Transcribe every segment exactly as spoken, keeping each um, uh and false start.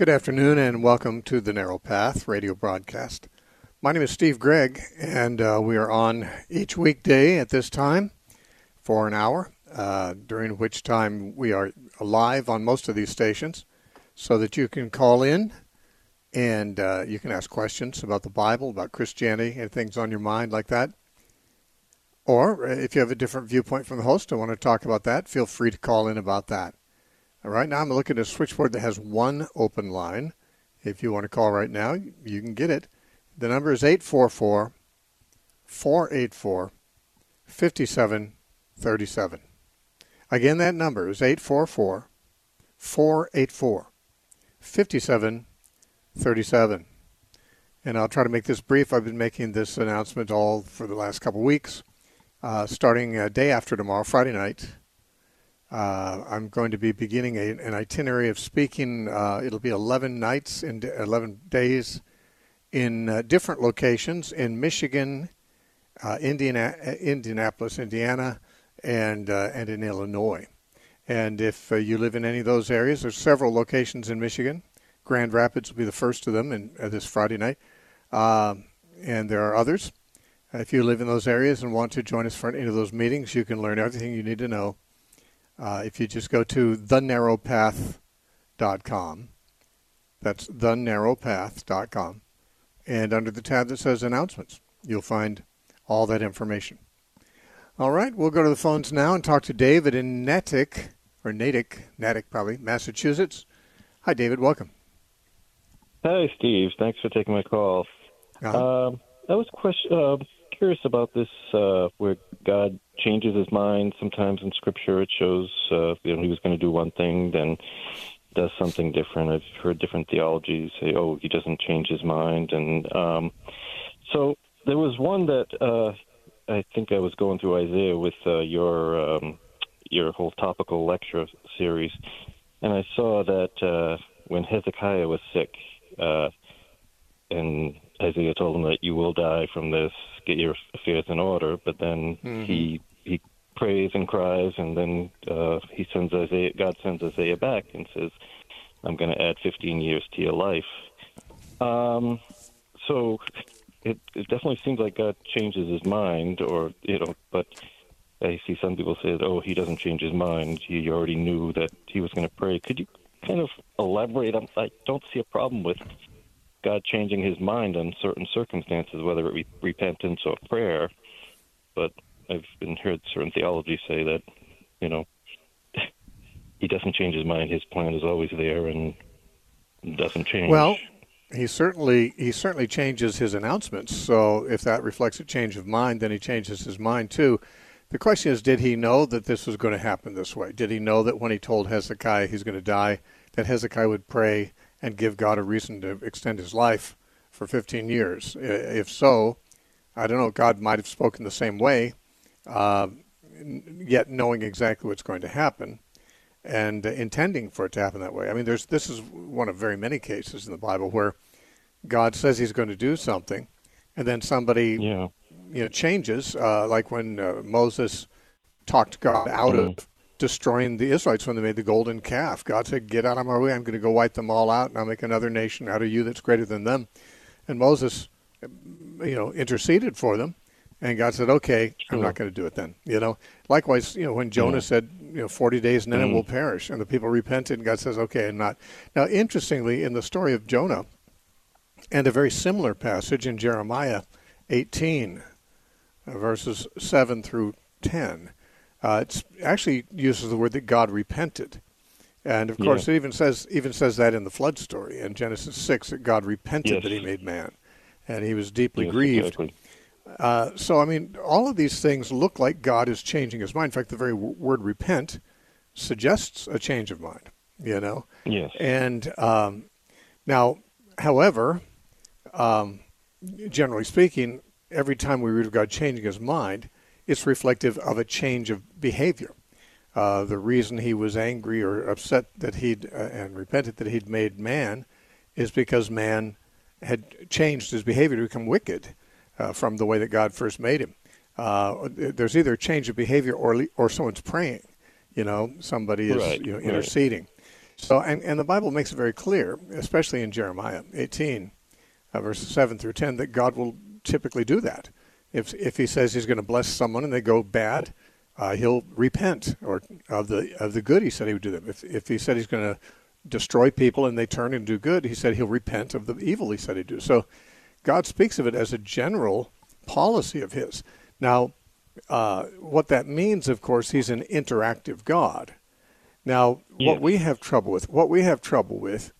Good afternoon and welcome to the Narrow Path radio broadcast. My name is Steve Gregg, and uh, we are on each weekday at this time for an hour, uh, during which time we are live on most of these stations so that you can call in and uh, you can ask questions about the Bible, about Christianity, and things on your mind like that. Or if you have a different viewpoint from the host and want to talk about that, feel free to call in about that. Right now I'm looking at a switchboard that has one open line. If you want to call right now, you can get it. The number is eight four four, four eight four, five seven three seven. Again, that number is eight four four, four eight four, five seven three seven. And I'll try to make this brief. I've been making this announcement all for the last couple of weeks. Uh, starting a day after tomorrow, Friday night, Uh, I'm going to be beginning a, an itinerary of speaking. Uh, it'll be eleven nights and eleven days in uh, different locations in Michigan, uh, Indiana, Indianapolis, Indiana, and uh, and in Illinois. And if uh, you live in any of those areas, there's several locations in Michigan. Grand Rapids will be the first of them in, uh, this Friday night. Uh, and there are others. If you live in those areas and want to join us for any of those meetings, you can learn everything you need to know. Uh, if you just go to the narrow path dot com, that's the narrow path dot com, and under the tab that says Announcements, you'll find all that information. All right, we'll go to the phones now and talk to David in Natick, or Natick, Natick probably, Massachusetts. Hi, David, welcome. Hi, Steve. Thanks for taking my call. Uh-huh. Um, I was question, uh, curious about this, uh, where God changes his mind. Sometimes in Scripture it shows uh, you know, he was going to do one thing, then does something different. I've heard different theologies say, oh, he doesn't change his mind. And um, so there was one that uh, I think I was going through Isaiah with uh, your um, your whole topical lecture series, and I saw that uh, when Hezekiah was sick, uh, and Isaiah told him that you will die from this, get your affairs in order, but then mm-hmm. he he prays and cries, and then uh, he sends Isaiah. God sends Isaiah back and says, "I'm going to add fifteen years to your life." Um, so it, it definitely seems like God changes his mind, or you know. But I see some people say, "Oh, he doesn't change his mind. He already knew that he was going to pray." Could you kind of elaborate? I don't see a problem with God changing his mind on certain circumstances, whether it be repentance or prayer. But I've been heard certain theology say that, you know, he doesn't change his mind. His plan is always there and doesn't change. Well, he certainly he certainly changes his announcements. So if that reflects a change of mind, then he changes his mind too. The question is, did he know that this was going to happen this way? Did he know that when he told Hezekiah he's going to die, that Hezekiah would pray and give God a reason to extend his life for fifteen years? If so, I don't know, God might have spoken the same way, uh, yet knowing exactly what's going to happen and uh, intending for it to happen that way. I mean, there's this is one of very many cases in the Bible where God says he's going to do something, and then somebody yeah. you know, changes, uh, like when uh, Moses talked God out mm. of destroying the Israelites when they made the golden calf. God said, "Get out of my way. I'm going to go wipe them all out, and I'll make another nation out of you that's greater than them." And Moses, you know, interceded for them, and God said, "Okay, I'm not going to do it then." You know, likewise, you know, when Jonah yeah. said, "You know, forty days and then mm. it will perish," and the people repented, and God says, "Okay, I'm not." Now, interestingly, in the story of Jonah, and a very similar passage in Jeremiah eighteen, verses seven through ten. Uh, it actually uses the word that God repented, and of course yeah. it even says even says that in the flood story in Genesis six that God repented yes. that He made man, and He was deeply yes, grieved. Exactly. Uh, so I mean, all of these things look like God is changing His mind. In fact, the very w- word "repent" suggests a change of mind. You know. Yes. And um, now, however, um, generally speaking, every time we read of God changing His mind, it's reflective of a change of behavior. Uh, the reason he was angry or upset that he'd uh, and repented that he'd made man is because man had changed his behavior to become wicked uh, from the way that God first made him. Uh, there's either a change of behavior or or someone's praying, you know, somebody is right, you know right. interceding. So, and, and the Bible makes it very clear, especially in Jeremiah eighteen, uh, verses seven through ten, that God will typically do that. If if he says he's going to bless someone and they go bad, uh, he'll repent or of the of the good he said he would do them. If if he said he's going to destroy people and they turn and do good, he said he'll repent of the evil he said he'd do. So God speaks of it as a general policy of his. Now, uh, what that means, of course, he's an interactive God. Now, yes. what we have trouble with, what we have trouble with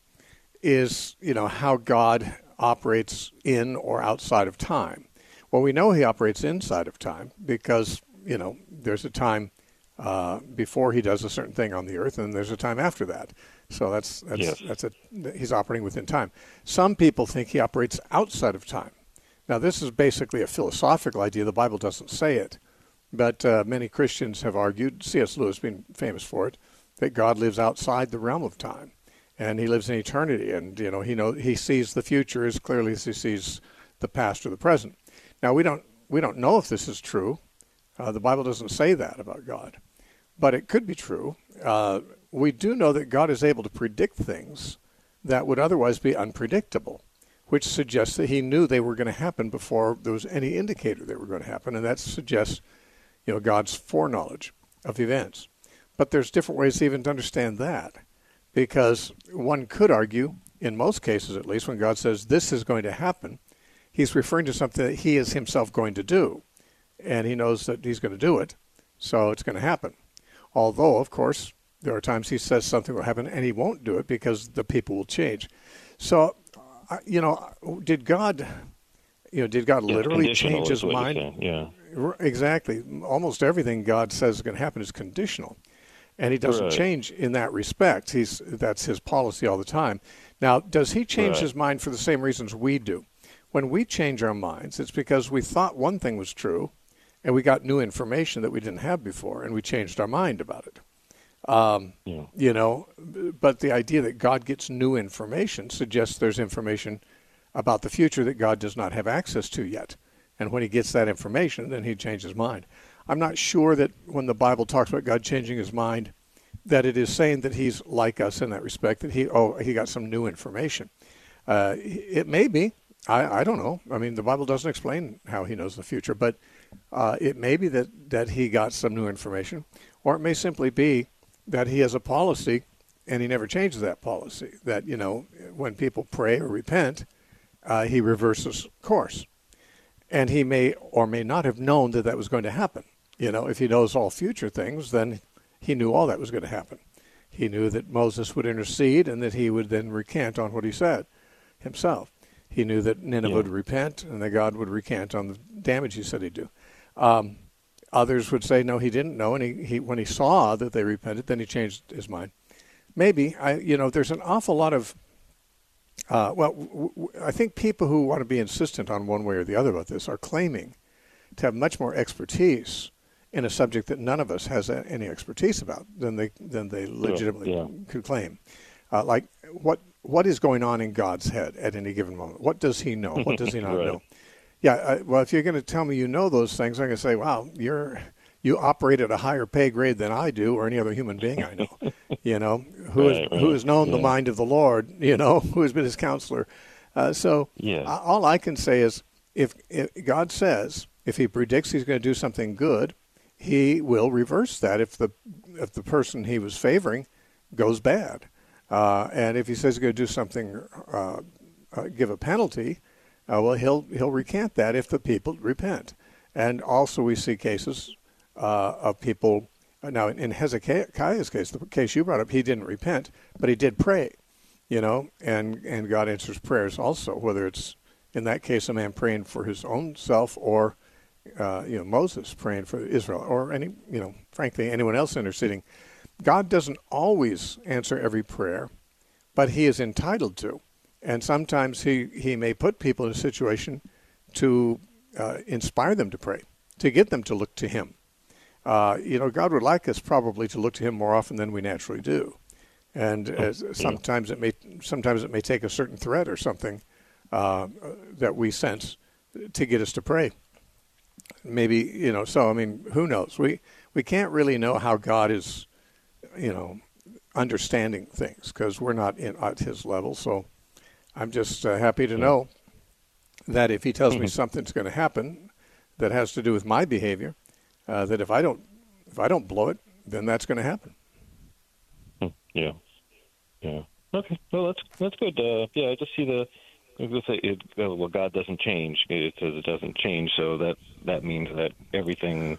is, you know, how God operates in or outside of time. Well, we know he operates inside of time because, you know, there's a time uh, before he does a certain thing on the earth, and there's a time after that. So that's that's yes. that's a he's operating within time. Some people think he operates outside of time. Now, this is basically a philosophical idea. The Bible doesn't say it, but uh, many Christians have argued, C S Lewis being famous for it, that God lives outside the realm of time, and he lives in eternity, and you know he know he sees the future as clearly as he sees the past or the present. Now, we don't we don't know if this is true. Uh, the Bible doesn't say that about God, but it could be true. Uh, we do know that God is able to predict things that would otherwise be unpredictable, which suggests that he knew they were going to happen before there was any indicator they were going to happen, and that suggests, you know, God's foreknowledge of events. But there's different ways even to understand that, because one could argue, in most cases at least, when God says this is going to happen, he's referring to something that he is himself going to do, and he knows that he's going to do it, so it's going to happen. Although, of course, there are times he says something will happen and he won't do it because the people will change. So, uh, you know, did God, you know, did God yeah, literally change his mind? Yeah, exactly. Almost everything God says is going to happen is conditional, and he doesn't right. change in that respect. He's that's his policy all the time. Now, does he change right. his mind for the same reasons we do? When we change our minds, it's because we thought one thing was true, and we got new information that we didn't have before, and we changed our mind about it. Um, yeah. You know, but the idea that God gets new information suggests there's information about the future that God does not have access to yet. And when he gets that information, then he changes his mind. I'm not sure that when the Bible talks about God changing his mind, that it is saying that he's like us in that respect, that he, oh, he got some new information. Uh, it may be. I, I don't know. I mean, the Bible doesn't explain how he knows the future, but uh, it may be that, that he got some new information, or it may simply be that he has a policy and he never changes that policy, that, you know, when people pray or repent, uh, he reverses course. And he may or may not have known that that was going to happen. You know, if he knows all future things, then he knew all that was going to happen. He knew that Moses would intercede and that he would then recant on what he said himself. He knew that Nineveh yeah. would repent and that God would recant on the damage he said he'd do. Um, others would say, no, he didn't know, and he, he when he saw that they repented, then he changed his mind. Maybe. I, you know, there's an awful lot of, uh, well, w- w- I think people who want to be insistent on one way or the other about this are claiming to have much more expertise in a subject that none of us has a, any expertise about than they than they legitimately yeah. could claim. Uh, like, what what is going on in God's head at any given moment? What does he know? What does he not right. know? Yeah, uh, well, if you're going to tell me you know those things, I'm going to say, wow, you're you operate at a higher pay grade than I do or any other human being I know. You know, who right, has right. who has known yeah. the mind of the Lord, you know, who has been his counselor. Uh, so yeah. uh, all I can say is if, if God says, if he predicts he's going to do something good, he will reverse that if the if the person he was favoring goes bad. Uh, and if he says he's going to do something, uh, uh, give a penalty, uh, well, he'll he'll recant that if the people repent. And also we see cases uh, of people, now in Hezekiah's case, the case you brought up, he didn't repent, but he did pray, you know, and, and God answers prayers also, whether it's, in that case, a man praying for his own self or, uh, you know, Moses praying for Israel or any, you know, frankly, anyone else interceding. God doesn't always answer every prayer, but he is entitled to. And sometimes he, he may put people in a situation to uh, inspire them to pray, to get them to look to him. Uh, you know, God would like us probably to look to him more often than we naturally do. And as, sometimes it may sometimes it may take a certain threat or something uh, that we sense to get us to pray. Maybe, you know, so, I mean, who knows? We we can't really know how God is, you know, understanding things because we're not in, at his level. So I'm just uh, happy to know that if he tells mm-hmm. me something's going to happen that has to do with my behavior, uh, that if I don't if I don't blow it, then that's going to happen. Yeah, yeah. Okay, well that's that's good. Uh, yeah, I just see the. I was going to say, it, well, God doesn't change. It says it doesn't change, so that that means that everything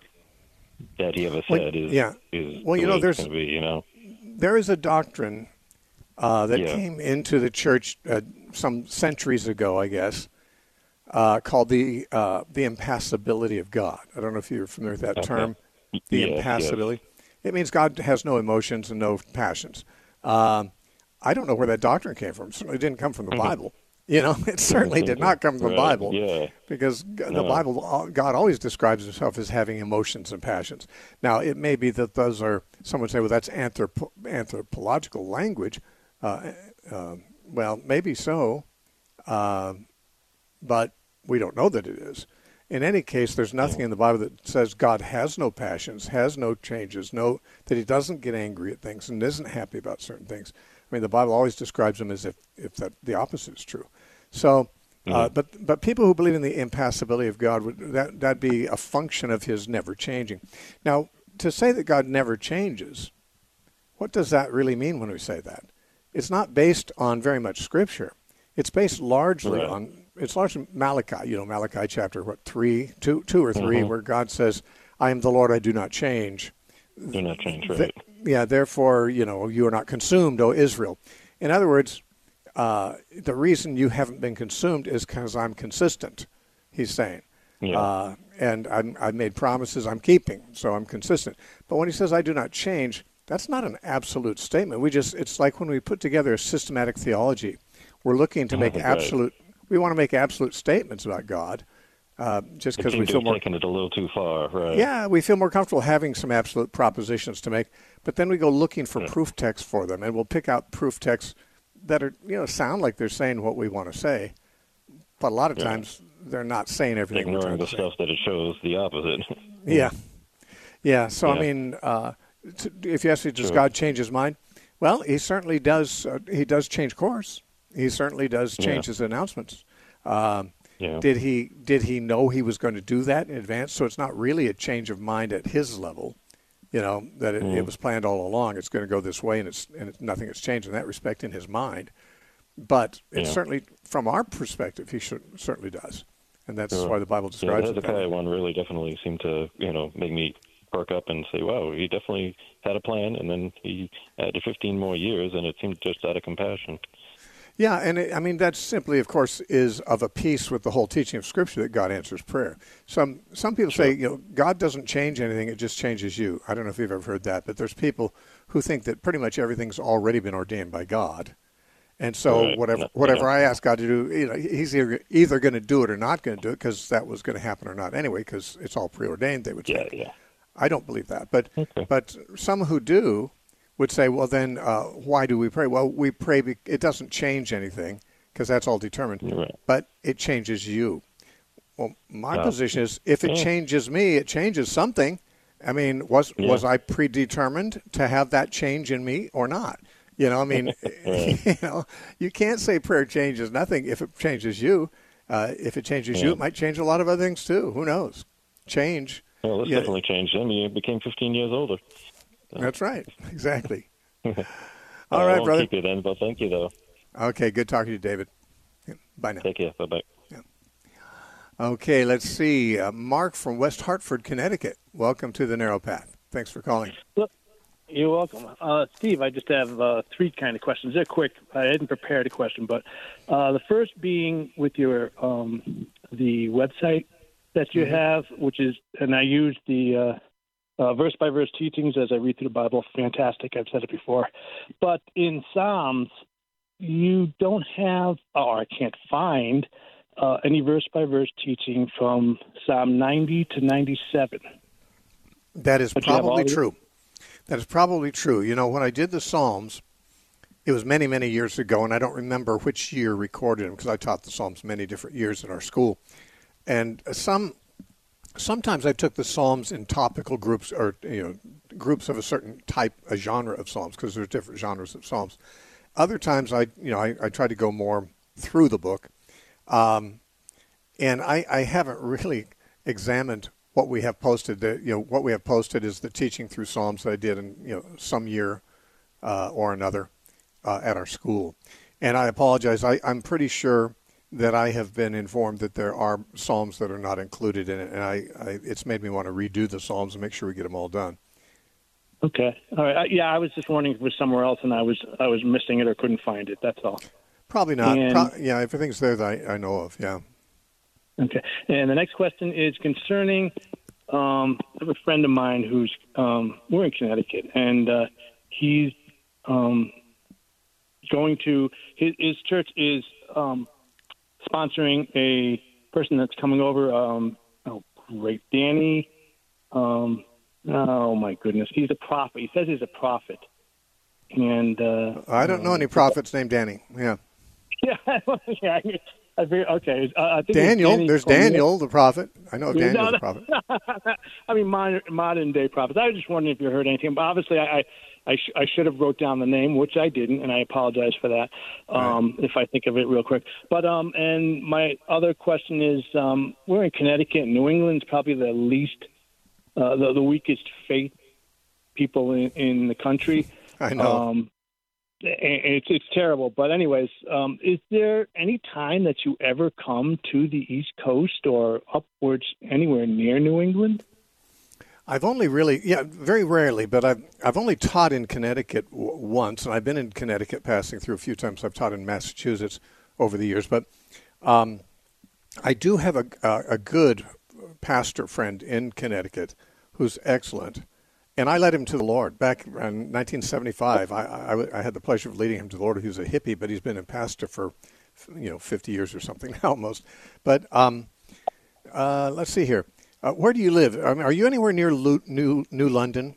that he ever said well, is yeah. is well, the you way know, it's there's going to be. You know, there is a doctrine uh, that yeah. came into the church uh, some centuries ago, I guess, uh, called the uh, the impassibility of God. I don't know if you're familiar with that okay. term, the yes, impassibility. Yes. It means God has no emotions and no passions. Um, I don't know where that doctrine came from. It certainly didn't come from the Bible. You know, it certainly did not come from the right. Bible, yeah. because the no. Bible, God always describes himself as having emotions and passions. Now, it may be that those are, some would say, well, that's anthropo- anthropological language. Uh, uh, well, maybe so, uh, but we don't know that it is. In any case, there's nothing in the Bible that says God has no passions, has no changes, no that he doesn't get angry at things and isn't happy about certain things. I mean, the Bible always describes him as if, if that the opposite is true. So, uh, mm-hmm. but but people who believe in the impassibility of God, would that that'd be a function of his never changing. Now, to say that God never changes, what does that really mean when we say that? It's not based on very much Scripture. It's based largely right. on, it's largely Malachi, you know, Malachi chapter, what, three, two, two or three, mm-hmm. where God says, I am the Lord, I do not change. Do not change, right. The, yeah, therefore, you know, you are not consumed, O Israel. In other words, uh, the reason you haven't been consumed is because I'm consistent, he's saying. Yeah. Uh, and I'm, I've made promises I'm keeping, so I'm consistent. But when he says I do not change, that's not an absolute statement. We just, it's like when we put together a systematic theology, we're looking to make right. absolute, we want to make absolute statements about God. Uh, just because we feel more taking it a little too far, right? Yeah, we feel more comfortable having some absolute propositions to make, but then we go looking for yeah. proof texts for them, and we'll pick out proof texts that are, you know, sound like they're saying what we want to say, but a lot of yeah. times they're not saying everything. Ignoring the stuff that it shows the opposite. yeah, yeah. So yeah. I mean, uh, to, if you ask me, does sure. God change his mind? Well, he certainly does. Uh, he does change course. He certainly does change yeah. his announcements. Um, Yeah. Did he did he know he was going to do that in advance? So it's not really a change of mind at his level, you know, that it, mm. it was planned all along. It's going to go this way, and it's and it's, nothing has changed in that respect in his mind. But it's yeah. certainly, from our perspective, he should, certainly does, and that's sure. why the Bible describes yeah, the it. The Hezekiah one really definitely seemed to, you know, make me perk up and say, "Wow, he definitely had a plan," and then he added fifteen more years, and it seemed just out of compassion. Yeah, and it, I mean, that simply, of course, is of a piece with the whole teaching of Scripture that God answers prayer. Some some people sure. say, you know, God doesn't change anything, it just changes you. I don't know if you've ever heard that, but there's people who think that pretty much everything's already been ordained by God. And so right. whatever no, whatever yeah. I ask God to do, you know, he's either, either going to do it or not going to do it, because that was going to happen or not anyway, because it's all preordained, they would yeah, think. Yeah. I don't believe that. But, okay. but some who do would say, well, then uh, why do we pray? Well, we pray, be- it doesn't change anything, because that's all determined, right. but it changes you. Well, my uh, position is, if it yeah. changes me, it changes something. I mean, was yeah. was I predetermined to have that change in me or not? You know, I mean, right. you know, you can't say prayer changes nothing if it changes you. Uh, if it changes yeah. you, it might change a lot of other things too. Who knows? Change. Well, this yeah. definitely changed him. He became fifteen years older. So. That's right. Exactly. All I right, won't brother. Keep you then, but thank you though. Okay, good talking to you, David. Bye now. Take care. Bye-bye. Yeah. Okay, let's see. Uh, Mark from West Hartford, Connecticut. Welcome to the Narrow Path. Thanks for calling. Look, you're welcome. Uh, Steve, I just have uh, three kind of questions. They're quick. I hadn't prepared a question, but uh, the first being with your um, the website that you mm-hmm. have, which is, and I use the uh, uh, verse-by-verse teachings as I read through the Bible. Fantastic. I've said it before. But in Psalms, you don't have, or I can't find, uh, any verse-by-verse teaching from Psalm ninety to ninety-seven. That is but probably true. That is probably true. You know, when I did the Psalms, it was many, many years ago, and I don't remember which year recorded them, because I taught the Psalms many different years in our school. And some sometimes I took the Psalms in topical groups, or you know, groups of a certain type, a genre of Psalms, because there's different genres of Psalms. Other times, I you know, I, I try to go more through the book, um, and I, I haven't really examined what we have posted. The, you know, what we have posted is the teaching through Psalms that I did in you know some year uh, or another uh, at our school. And I apologize. I, I'm pretty sure that I have been informed that there are Psalms that are not included in it, and I, I it's made me want to redo the Psalms and make sure we get them all done. Okay. All right. Uh, yeah, I was just wondering if it was somewhere else, and I was I was missing it or couldn't find it. That's all. Probably not. And, Pro- yeah, everything's there that I, I know of. Yeah. Okay. And the next question is concerning um, I have a friend of mine who's um, we're in Connecticut, and uh, he's um, going to his, his church is um, sponsoring a person that's coming over. Um, oh, great, Danny. Um, oh my goodness, he's a prophet. He says he's a prophet, and uh, I don't know um, any prophets named Danny. Yeah. Yeah, yeah. I figure, okay. Uh, I think Daniel, Danny there's Cormier. Daniel the prophet. I know of Daniel No, the no. prophet. I mean, modern, modern day prophets. I was just wondering if you heard anything. But obviously, I I, I, sh- I should have wrote down the name, which I didn't, and I apologize for that. Um, right. If I think of it real quick. But um, and my other question is, um, we're in Connecticut. New England's probably the least, uh, the, the weakest faith people in, in the country. I know. Um, It's it's terrible, but anyways, um, is there any time that you ever come to the East Coast or upwards anywhere near New England? I've only really, yeah, very rarely, but I've I've only taught in Connecticut w- once, and I've been in Connecticut, passing through a few times. I've taught in Massachusetts over the years, but um, I do have a, a a good pastor friend in Connecticut who's excellent. And I led him to the Lord back in nineteen seventy-five. I, I, I had the pleasure of leading him to the Lord. He was a hippie, but he's been a pastor for, you know, fifty years or something now almost. But um, uh, let's see here. Uh, where do you live? I mean, are you anywhere near Lu- New New London?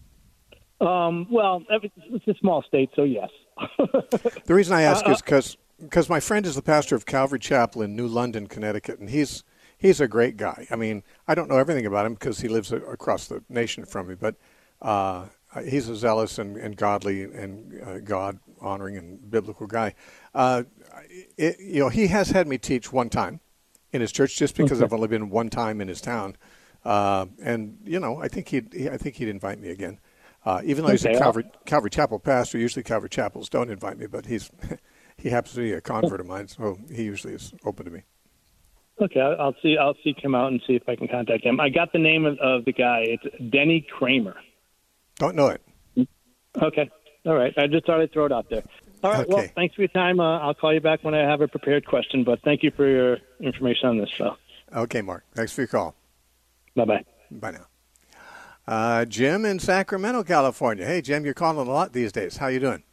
Um, well, it's a small state, so yes. The reason I ask uh, is because because my friend is the pastor of Calvary Chapel in New London, Connecticut, and he's He's a great guy. I mean, I don't know everything about him because he lives across the nation from me, but uh, he's a zealous and, and godly and uh, God-honoring and biblical guy. Uh, it, you know, he has had me teach one time in his church just because okay. I've only been one time in his town, uh, and you know, I think he'd he, I think he'd invite me again. Uh, even though he's okay, a Calvary, Calvary Chapel pastor, usually Calvary Chapels don't invite me, but he's he happens to be a convert of mine, so he usually is open to me. Okay, I'll see. I'll seek him out and see if I can contact him. I got the name of, of the guy. It's Denny Kramer. Don't know it. Okay, all right. I just thought I'd throw it out there. All right. Okay. Well, thanks for your time. Uh, I'll call you back when I have a prepared question. But thank you for your information on this. So. Okay, Mark. Thanks for your call. Bye bye. Bye now. Uh, Jim in Sacramento, California. Hey, Jim, you're calling a lot these days. How you doing?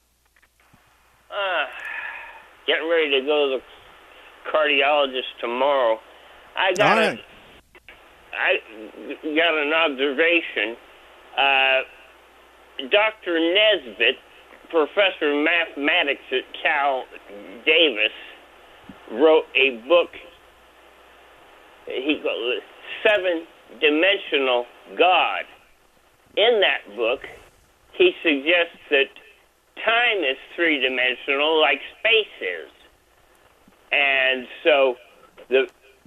Uh, getting ready to go to the cardiologist tomorrow. I got right. a, I got an observation. Uh, Doctor Nesbitt, professor of mathematics at Cal Davis, wrote a book. He called it Seven Dimensional God. In that book, he suggests that time is three-dimensional like space is. And so the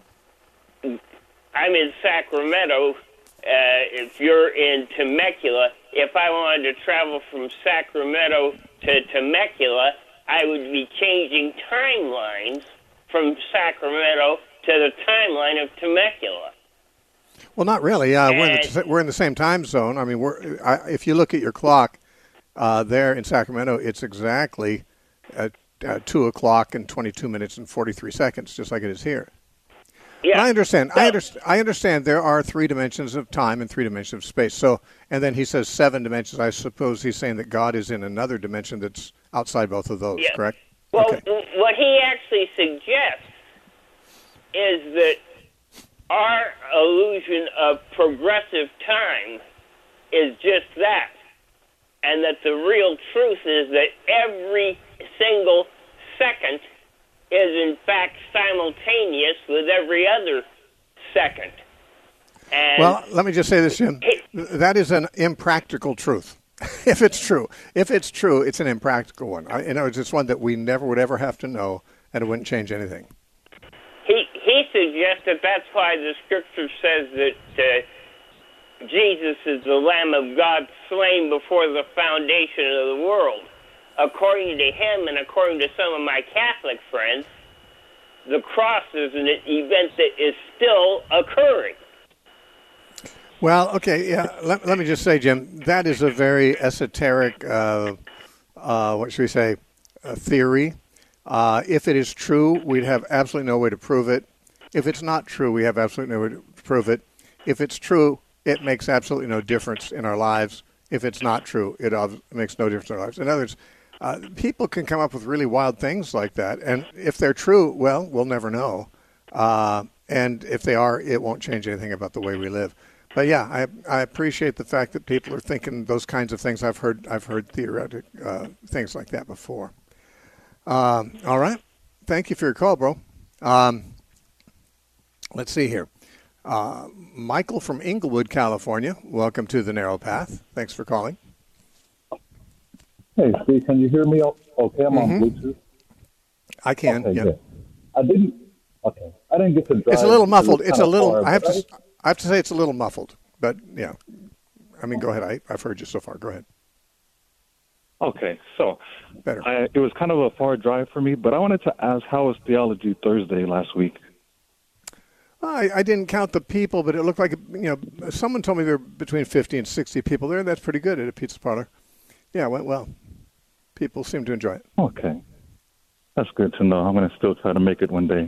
I'm in Sacramento. Uh, if you're in Temecula, if I wanted to travel from Sacramento to Temecula, I would be changing timelines from Sacramento to the timeline of Temecula. Well, not really. Uh, we're, in the, we're in the same time zone. I mean, we're I, if you look at your clock uh, there in Sacramento, it's exactly at Uh, two o'clock and twenty-two minutes and forty-three seconds, just like it is here. Yeah. But I understand. So, I understand. I understand. There are three dimensions of time and three dimensions of space. So, and then he says seven dimensions. I suppose he's saying that God is in another dimension that's outside both of those. Yeah. Correct? Well, okay. What he actually suggests is that our illusion of progressive time is just that, and that the real truth is that every single second is in fact simultaneous with every other second. And Well, let me just say this, Jim. That is an impractical truth. If it's true, if it's true, it's an impractical one. I, you know, it's just one that we never would ever have to know, and it wouldn't change anything. he he suggests that that's why the scripture says that uh, Jesus is the Lamb of God slain before the foundation of the world. According to him and according to some of my Catholic friends, the cross is an event that is still occurring. Well, okay, yeah. Let, let me just say, Jim, that is a very esoteric, uh, uh, what should we say, uh, theory. Uh, if it is true, we'd have absolutely no way to prove it. If it's not true, we have absolutely no way to prove it. If it's true, it makes absolutely no difference in our lives. If it's not true, it makes no difference in our lives. In other words, uh, people can come up with really wild things like that, and if they're true, well, we'll never know. Uh, and if they are, it won't change anything about the way we live. But yeah, I I appreciate the fact that people are thinking those kinds of things. I've heard I've heard theoretic uh, things like that before. Um, all right, thank you for your call, bro. Um, let's see here, uh, Michael from Inglewood, California. Welcome to the Narrow Path. Thanks for calling. Hey, Steve, can you hear me? Okay, I'm mm-hmm. on Bluetooth. I can. Okay, yeah. good. I didn't. Okay, I didn't get to drive. It's a little muffled. It It's a little. far, I have to. I, I have to say it's a little muffled. But yeah, I mean, go ahead. I, I've heard you so far. Go ahead. Okay, so Better. I, it was kind of a far drive for me, but I wanted to ask, how was Theology Thursday last week? I, I didn't count the people, but it looked like, you know, someone told me there were between fifty and sixty people there. That's pretty good at a pizza parlor. Yeah, it went well. People seem to enjoy it. Okay. That's good to know. I'm going to still try to make it one day.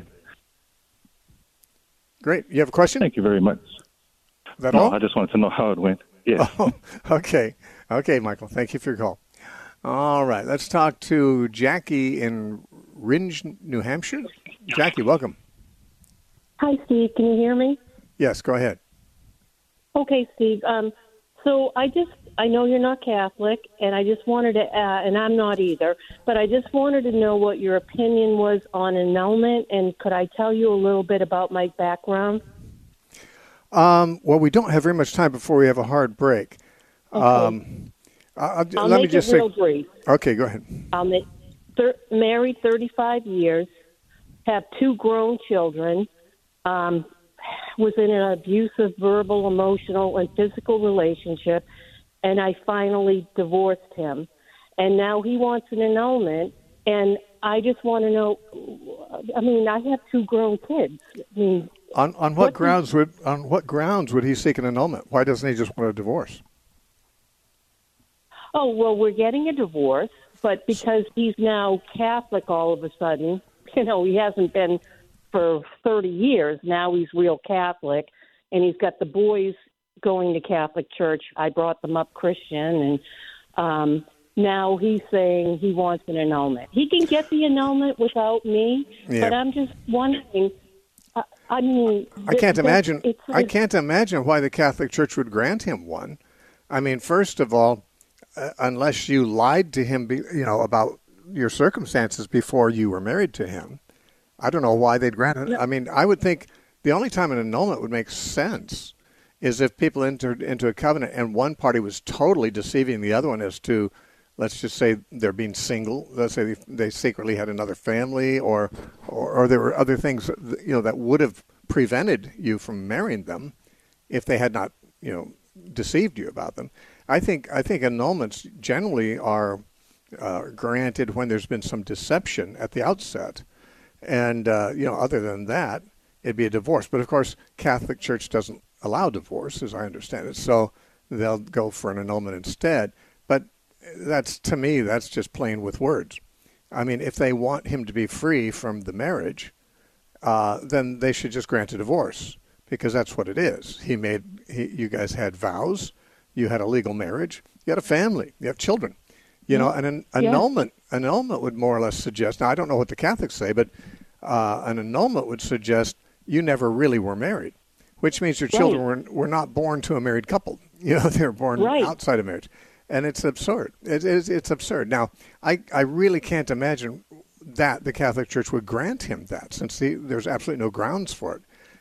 Great. You have a question? Thank you very much. Is that no, all? I just wanted to know how it went. Yeah. Oh, okay. Okay, Michael. Thank you for your call. All right. Let's talk to Jackie in Ringe, New Hampshire. Jackie, welcome. Hi, Steve. Can you hear me? Yes, go ahead. Okay, Steve. Um, so I just, I know you're not Catholic, and I just wanted to, uh, and I'm not either, but I just wanted to know what your opinion was on annulment, and could I tell you a little bit about my background? Um, well, we don't have very much time before we have a hard break. Okay. Um, I'll, I'll let make me just it real say, brief. Okay, go ahead. I'm thir- married thirty-five years, have two grown children, um, was in an abusive verbal, emotional, and physical relationship, and I finally divorced him. And now he wants an annulment, and I just want to know, I mean, I have two grown kids. I mean, on on what, what grounds would on what grounds would he seek an annulment? Why doesn't he just want a divorce? Oh, well, we're getting a divorce, but because he's now Catholic all of a sudden, you know, he hasn't been for thirty years. Now he's real Catholic, and he's got the boys going to Catholic church. I brought them up Christian, and um, now he's saying he wants an annulment. He can get the annulment without me, Yeah. but I'm just wondering, I, I mean... I can't th- imagine. it's I like- can't imagine why the Catholic Church would grant him one. I mean, first of all, uh, unless you lied to him, be, you know, about your circumstances before you were married to him, I don't know why they'd grant it. No. I mean, I would think the only time an annulment would make sense is if people entered into a covenant and one party was totally deceiving the other one as to, let's just say they're being single. Let's say they, they secretly had another family, or, or or there were other things, you know, that would have prevented you from marrying them if they had not, you know, deceived you about them. I think I think annulments generally are uh, granted when there's been some deception at the outset, and uh, you know, other than that, it'd be a divorce. But of course, Catholic Church doesn't allow divorce, as I understand it, so they'll go for an annulment instead. But that's, to me, that's just playing with words. I mean, if they want him to be free from the marriage, uh, then they should just grant a divorce, because that's what it is. He made, he, you guys had vows, you had a legal marriage, you had a family, you have children. You know, and an annulment, yeah. annulment would more or less suggest, now I don't know what the Catholics say, but uh, an annulment would suggest you never really were married, which means your children right. were, were not born to a married couple. You know, they were born right. outside of marriage. And it's absurd. It, it's, it's absurd. Now, I, I really can't imagine that the Catholic Church would grant him that, since the, there's absolutely no grounds for it.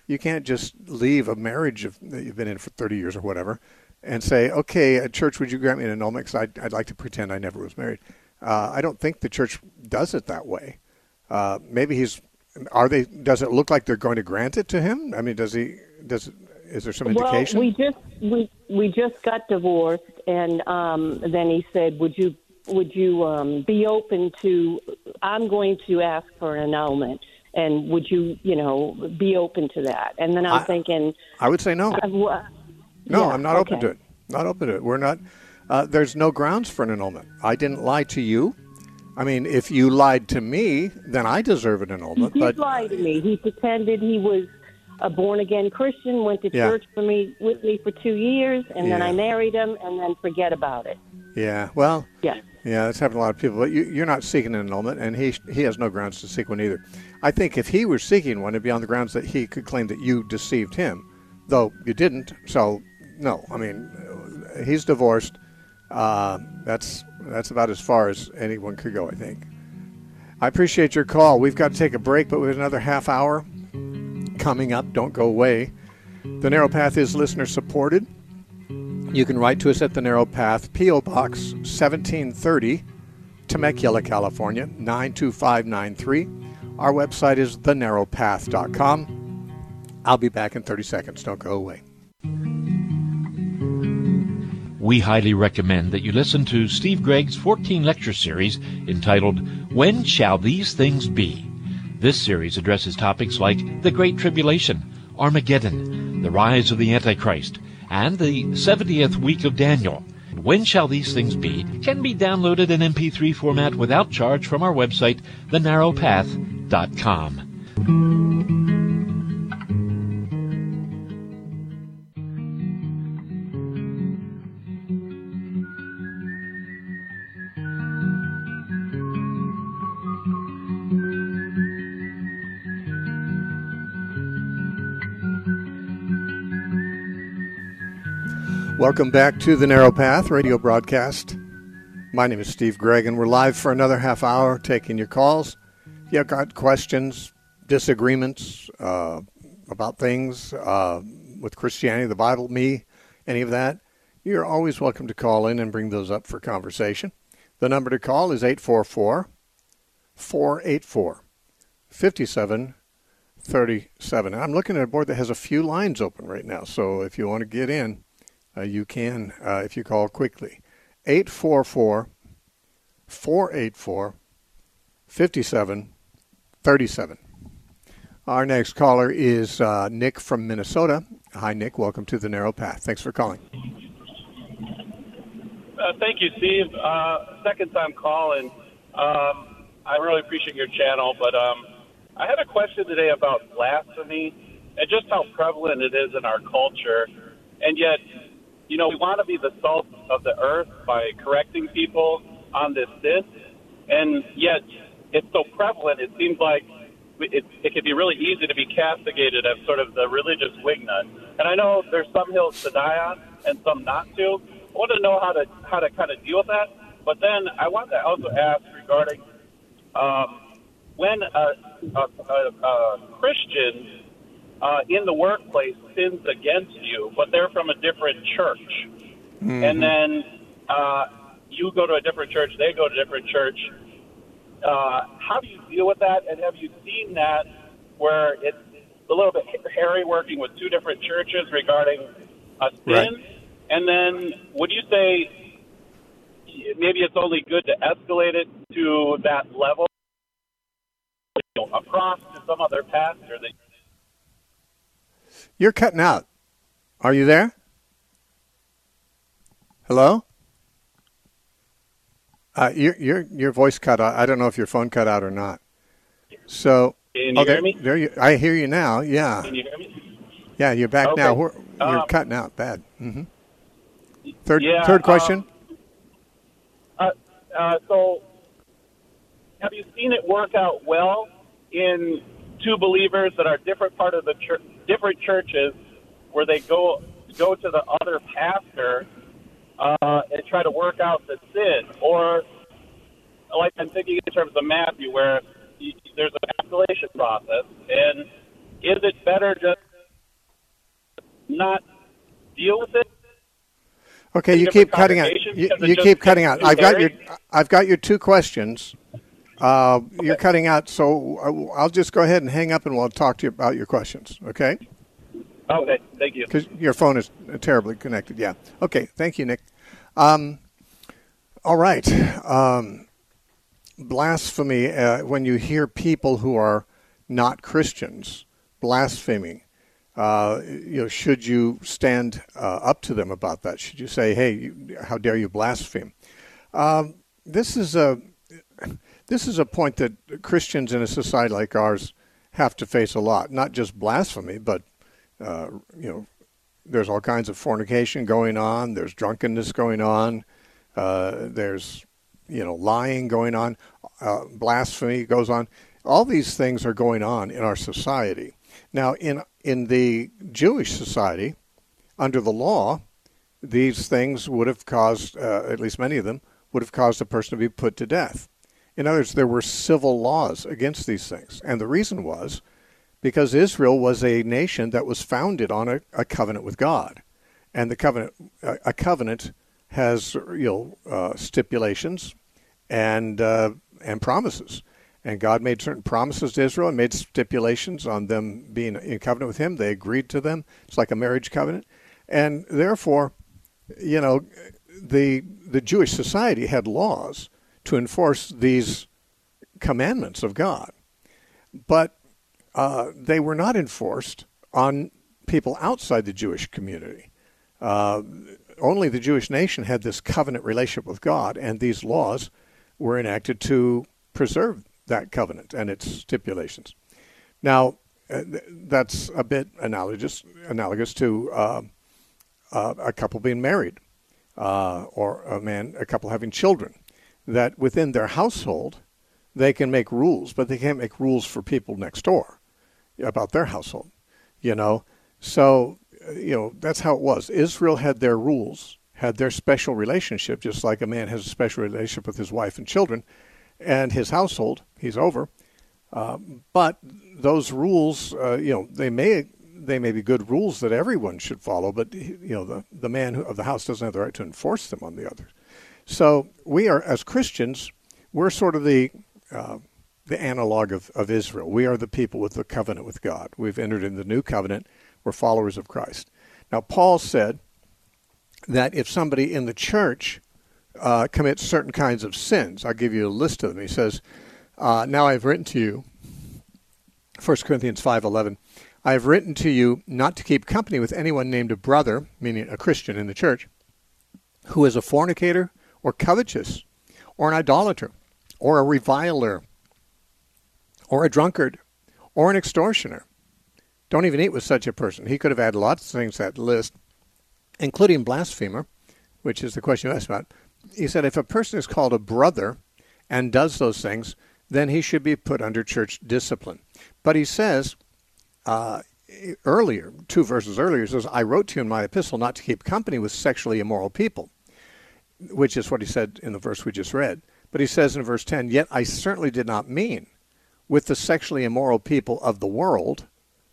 You can't just leave a marriage of, that you've been in for thirty years or whatever and say, okay, at church, would you grant me an annulment? Because I'd, I'd like to pretend I never was married. Uh, I don't think the church does it that way. Uh, maybe he's, are they, does it look like they're going to grant it to him? I mean, does he, does, is there some indication? Well, we just, we, we just got divorced, and um, then he said, would you, would you um, be open to, I'm going to ask for an annulment, and would you, you know, be open to that? And then I'm I, thinking, I would say no. Uh, uh, no, yeah, I'm not okay. open to it. Not open to it. We're not, uh, there's no grounds for an annulment. I didn't lie to you. I mean, if you lied to me, then I deserve an annulment. He did but lie to me. He pretended he was a born-again Christian, went to Yeah. church for me with me for two years, and then Yeah. I married him, and then forget about it. Yeah, well, Yeah. yeah, that's happened to a lot of people. But you, you're not seeking an annulment, and he he has no grounds to seek one either. I think if he were seeking one, it'd be on the grounds that he could claim that you deceived him, though you didn't. So, no, I mean, he's divorced. Uh, that's that's about as far as anyone could go, I think. I appreciate your call. We've got to take a break, but we have another half hour coming up. Don't go away. The Narrow Path is listener supported. You can write to us at The Narrow Path, P O. Box seventeen thirty, Temecula, California, nine two five nine three. Our website is the narrow path dot com. I'll be back in thirty seconds. Don't go away. We highly recommend that you listen to Steve Gregg's fourteen-lecture series entitled, When Shall These Things Be? This series addresses topics like the Great Tribulation, Armageddon, the rise of the Antichrist, and the seventieth week of Daniel. When Shall These Things Be can be downloaded in M P three format without charge from our website, the narrow path dot com. Welcome back to the Narrow Path radio broadcast. My name is Steve Gregg, and we're live for another half hour taking your calls. If you've got questions, disagreements uh, about things uh, with Christianity, the Bible, me, any of that, you're always welcome to call in and bring those up for conversation. The number to call is eight four four, four eight four, five seven three seven. I'm looking at a board that has a few lines open right now, so if you want to get in, Uh, you can, uh, if you call quickly. eight four four, four eight four, five seven three seven. Our next caller is uh, Nick from Minnesota. Hi, Nick. Welcome to the Narrow Path. Thanks for calling. Uh, thank you, Steve. Uh, second time calling. Um, I really appreciate your channel, but um, I had a question today about blasphemy and just how prevalent it is in our culture. And yet, you know, we want to be the salt of the earth by correcting people on this sin, and yet it's so prevalent, it seems like it, it can be really easy to be castigated as sort of the religious wingnut. And I know there's some hills to die on and some not to. I want to know how to how to kind of deal with that. But then I want to also ask regarding um, when a, a, a, a Christian Uh, in the workplace sins against you, but they're from a different church. Mm-hmm. And then uh, you go to a different church, they go to a different church. Uh, how do you deal with that? And have you seen that where it's a little bit hairy working with two different churches regarding a sin? Right. And then would you say maybe it's only good to escalate it to that level, you know, across to some other pastor that You're cutting out. Are you there? Hello? Uh, your your your voice cut out. I don't know if your phone cut out or not. So, Can you oh, hear there, me? There you, I hear you now. Yeah. Can you hear me? Yeah, you're back okay. now. We're, you're um, cutting out bad. Mm-hmm. Third yeah, third question. Um, uh, uh, so, have you seen it work out well in two believers that are different part of the church, different churches, where they go go to the other pastor uh, and try to work out the sin, or like I'm thinking in terms of Matthew, where you, there's an escalation process, and is it better just not deal with it? Okay, you keep cutting out. You, you keep cutting out. I've got your I've got your two questions. Uh, okay. You're cutting out, so I'll just go ahead and hang up, and we'll talk to you about your questions. Okay? Okay, thank you. Because your phone is terribly connected. Yeah. Okay, thank you, Nick. Um, all right. Um, blasphemy. Uh, when you hear people who are not Christians blaspheming, uh, you know, should you stand uh, up to them about that? Should you say, "Hey, you, how dare you blaspheme?" Um, this is a this is a point that Christians in a society like ours have to face a lot. Not just blasphemy, but uh, you know, there's all kinds of fornication going on. There's drunkenness going on. Uh, there's you know, lying going on. Uh, blasphemy goes on. All these things are going on in our society. Now, in in the Jewish society, under the law, these things would have caused, uh, at least many of them, would have caused a person to be put to death. In other words, there were civil laws against these things. And the reason was because Israel was a nation that was founded on a, a covenant with God. And the covenant, a, a covenant has, you know, uh, stipulations and uh, and promises. And God made certain promises to Israel and made stipulations on them being in covenant with him. They agreed to them. It's like a marriage covenant. And therefore, you know, the the Jewish society had laws to enforce these commandments of God. But uh, they were not enforced on people outside the Jewish community. Uh, only the Jewish nation had this covenant relationship with God, and these laws were enacted to preserve that covenant and its stipulations. Now, uh, th- that's a bit analogous analogous to uh, uh, a couple being married, uh, or a man, a couple having children. That within their household, they can make rules, but they can't make rules for people next door about their household. You know, so you know that's how it was. Israel had their rules, had their special relationship, just like a man has a special relationship with his wife and children. And his household, he's over. Uh, but those rules, uh, you know, they may they may be good rules that everyone should follow, but, you know, the, the man of the house doesn't have the right to enforce them on the others. So we are, as Christians, we're sort of the uh, the analog of, of Israel. We are the people with the covenant with God. We've entered in the new covenant. We're followers of Christ. Now, Paul said that if somebody in the church Uh, commits certain kinds of sins. I'll give you a list of them. He says, uh, now I've written to you, First Corinthians five eleven, I have written to you not to keep company with anyone named a brother, meaning a Christian in the church, who is a fornicator or covetous or an idolater or a reviler or a drunkard or an extortioner. Don't even eat with such a person. He could have added lots of things to that list, including blasphemer, which is the question you asked about. He said if a person is called a brother and does those things, then he should be put under church discipline. But he says uh, earlier, two verses earlier, he says, I wrote to you in my epistle not to keep company with sexually immoral people, which is what he said in the verse we just read. But he says in verse ten, yet I certainly did not mean with the sexually immoral people of the world,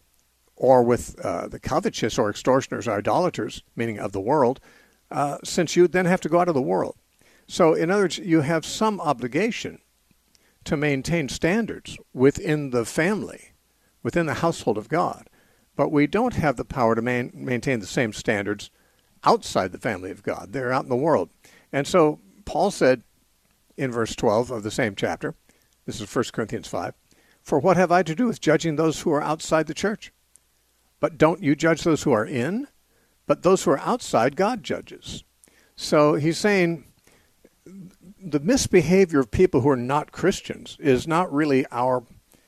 or with uh, the covetous or extortioners or idolaters, meaning of the world, uh, since you then have to go out of the world. So, in other words, you have some obligation to maintain standards within the family, within the household of God. But we don't have the power to man- maintain the same standards outside the family of God. They're out in the world. And so Paul said in verse twelve of the same chapter, this is First Corinthians five, for what have I to do with judging those who are outside the church? But don't you judge those who are in? But those who are outside, God judges. So he's saying the misbehavior of people who are not Christians is not really our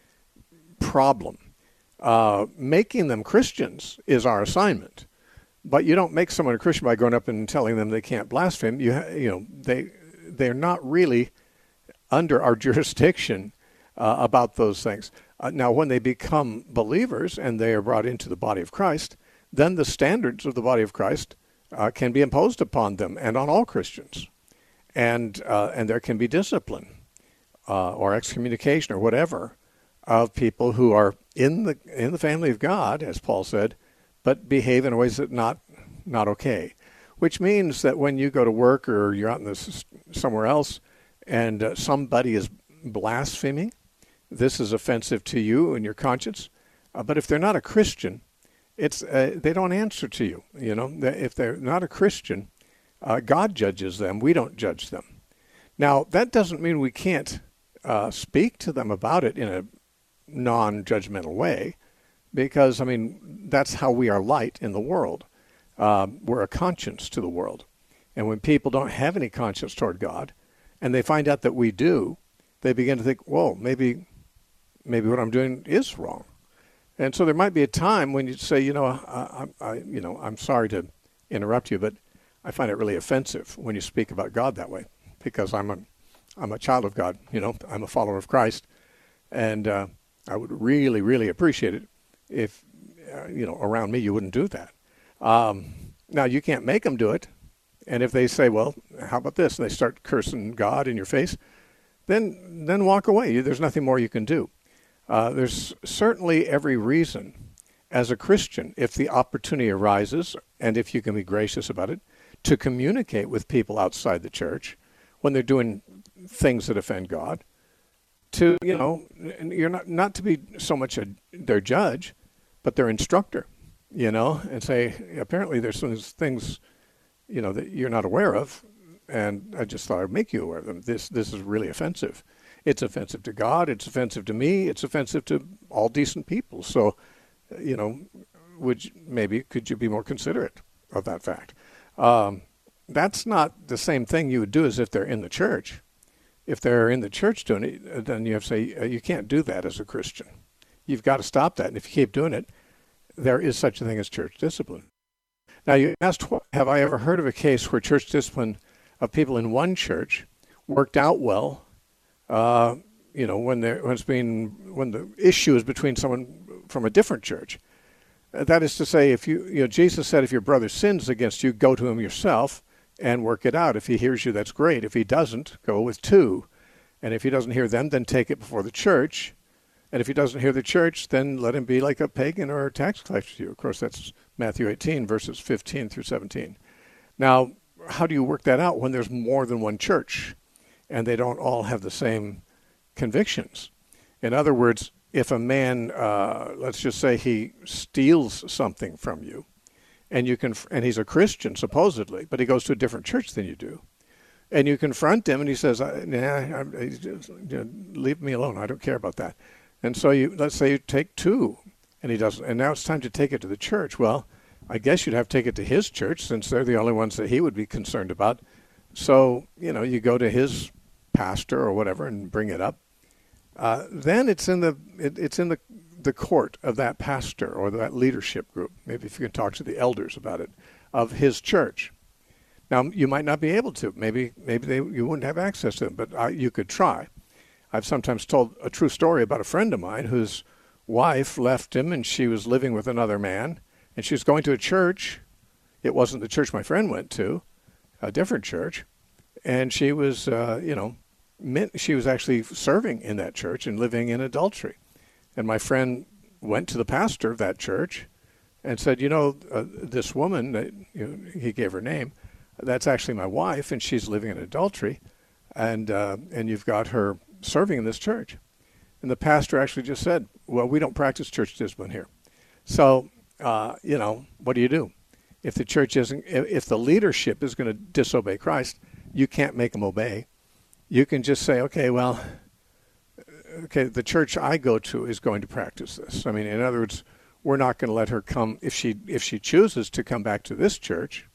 problem. Uh, making them Christians is our assignment. But you don't make someone a Christian by going up and telling them they can't blaspheme. You, ha- you know, they they're not really under our jurisdiction uh, about those things. Uh, now, when they become believers and they are brought into the body of Christ, then the standards of the body of Christ uh, can be imposed upon them and on all Christians. And uh, and there can be discipline uh, or excommunication or whatever of people who are in the in the family of God, as Paul said, but behave in ways that not not okay. Which means that when you go to work or you're out in this somewhere else, and uh, somebody is blaspheming, this is offensive to you and your conscience. Uh, but if they're not a Christian, it's uh, they don't answer to you. You know, if they're not a Christian, uh, God judges them. We don't judge them. Now, that doesn't mean we can't uh, speak to them about it in a non-judgmental way, because, I mean, that's how we are light in the world. Uh, we're a conscience to the world. And when people don't have any conscience toward God, and they find out that we do, they begin to think, whoa, maybe maybe what I'm doing is wrong. And so there might be a time when you say, you know, I, I, I, you know, I'm sorry to interrupt you, but I find it really offensive when you speak about God that way, because I'm a, I'm a child of God, you know, I'm a follower of Christ, and uh, I would really, really appreciate it if, uh, you know, around me you wouldn't do that. Um, now, you can't make them do it, and if they say, well, how about this, and they start cursing God in your face, then then walk away. There's nothing more you can do. Uh, there's certainly every reason as a Christian, if the opportunity arises, and if you can be gracious about it, to communicate with people outside the church when they're doing things that offend God, to, you know, you're not, not to be so much a, their judge, but their instructor, you know, and say, apparently there's some things, you know, that you're not aware of, and I just thought I'd make you aware of them. This, this is really offensive. It's offensive to God, it's offensive to me, it's offensive to all decent people. So, you know, would you, maybe could you be more considerate of that fact? Um, that's not the same thing you would do as if they're in the church. If they're in the church doing it, then you have to say, you can't do that as a Christian. You've got to stop that. And if you keep doing it, there is such a thing as church discipline. Now, you asked, have I ever heard of a case where church discipline of people in one church worked out well, uh, you know, when, when, it's being, when the issue is between someone from a different church? Uh, that is to say, if you, you know, Jesus said, if your brother sins against you, go to him yourself and work it out. If he hears you, that's great. If he doesn't, go with two. And if he doesn't hear them, then take it before the church. And if he doesn't hear the church, then let him be like a pagan or a tax collector to you. Of course, that's Matthew eighteen, verses fifteen through seventeen. Now, how do you work that out when there's more than one church and they don't all have the same convictions? In other words, if a man, uh, let's just say he steals something from you, and you can, and he's a Christian supposedly, but he goes to a different church than you do, and you confront him, and he says, "Nah, I'm, just, you know, leave me alone. I don't care about that." And so you, let's say you take two, and he doesn't, and now it's time to take it to the church. Well, I guess you'd have to take it to his church since they're the only ones that he would be concerned about. So, you know, you go to his pastor or whatever and bring it up. Uh, then it's in the it, it's in the the court of that pastor or that leadership group. Maybe if you can talk to the elders about it, of his church. Now, you might not be able to. Maybe maybe they, you wouldn't have access to them, but uh, you could try. I've sometimes told a true story about a friend of mine whose wife left him and she was living with another man, and she was going to a church. It wasn't the church my friend went to, a different church, and she was, uh, you know, meant, she was actually serving in that church and living in adultery. And my friend went to the pastor of that church and said, you know, uh, this woman, that, you know, he gave her name, that's actually my wife, and she's living in adultery, and uh, and you've got her serving in this church. And the pastor actually just said, well, we don't practice church discipline here. So, uh, you know, what do you do? If the church isn't, if the leadership is going to disobey Christ, you can't make them obey. You can just say, okay, well, okay, the church I go to is going to practice this. I mean, in other words, we're not going to let her come, if she if she chooses to come back to this church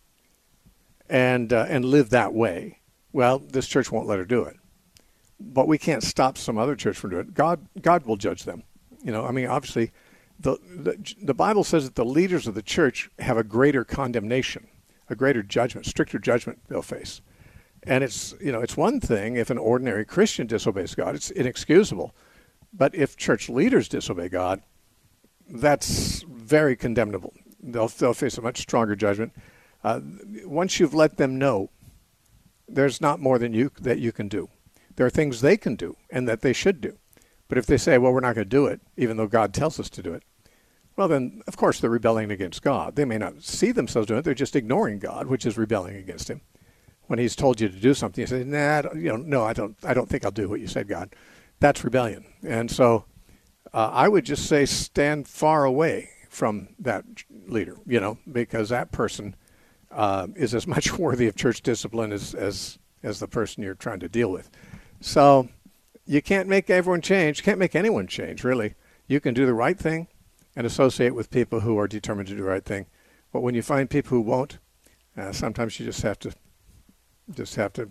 and uh, and live that way, well, this church won't let her do it. But we can't stop some other church from doing it. God, God will judge them. You know, I mean, obviously, the, the the Bible says that the leaders of the church have a greater condemnation, a greater judgment, stricter judgment they'll face. And it's, you know, it's one thing if an ordinary Christian disobeys God, it's inexcusable. But if church leaders disobey God, that's very condemnable. They'll they'll face a much stronger judgment. Uh, once you've let them know, there's not more than you that you can do. There are things they can do and that they should do. But if they say, well, we're not going to do it, even though God tells us to do it, well, then, of course, they're rebelling against God. They may not see themselves doing it. They're just ignoring God, which is rebelling against him. When he's told you to do something, you say, nah, I don't, you know, no, I don't, I don't think I'll do what you said, God. That's rebellion. And so uh, I would just say stand far away from that leader, you know, because that person uh, is as much worthy of church discipline as, as, as the person you're trying to deal with. So you can't make everyone change. You can't make anyone change, really. You can do the right thing and associate with people who are determined to do the right thing. But when you find people who won't, uh, sometimes you just have to just have to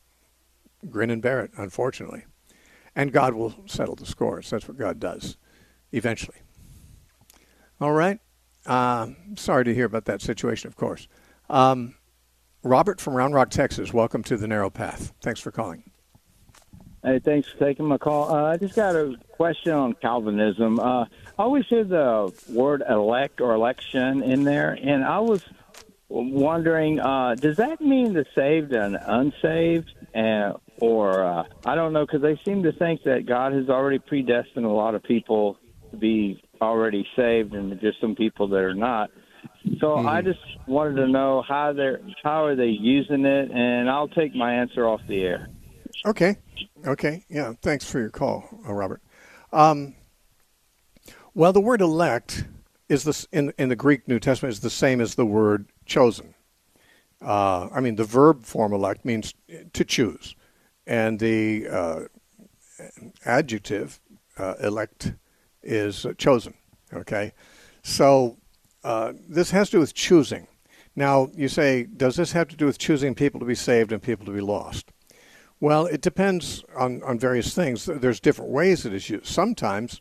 grin and bear it, unfortunately. And God will settle the scores. That's what God does, eventually. All right. Uh, sorry to hear about that situation, of course. Um, Robert from Round Rock, Texas, welcome to the Narrow Path. Thanks for calling. Hey, thanks for taking my call. Uh, I just got a question on Calvinism. Uh, I always hear the word elect or election in there, and I was wondering, uh, does that mean the saved and unsaved? And, or, uh, I don't know, because they seem to think that God has already predestined a lot of people to be already saved and just some people that are not. So mm-hmm. I just wanted to know how they're, how are they using it, and I'll take my answer off the air. Okay. Okay. Yeah. Thanks for your call, uh, Robert. Um, well, the word elect is this in in the Greek New Testament is the same as the word chosen. Uh, I mean, the verb form elect means to choose, and the uh, adjective uh, elect is uh, chosen. Okay, so uh, this has to do with choosing. Now, you say, does this have to do with choosing people to be saved and people to be lost? Well, it depends on, on various things. There's different ways it is used. Sometimes,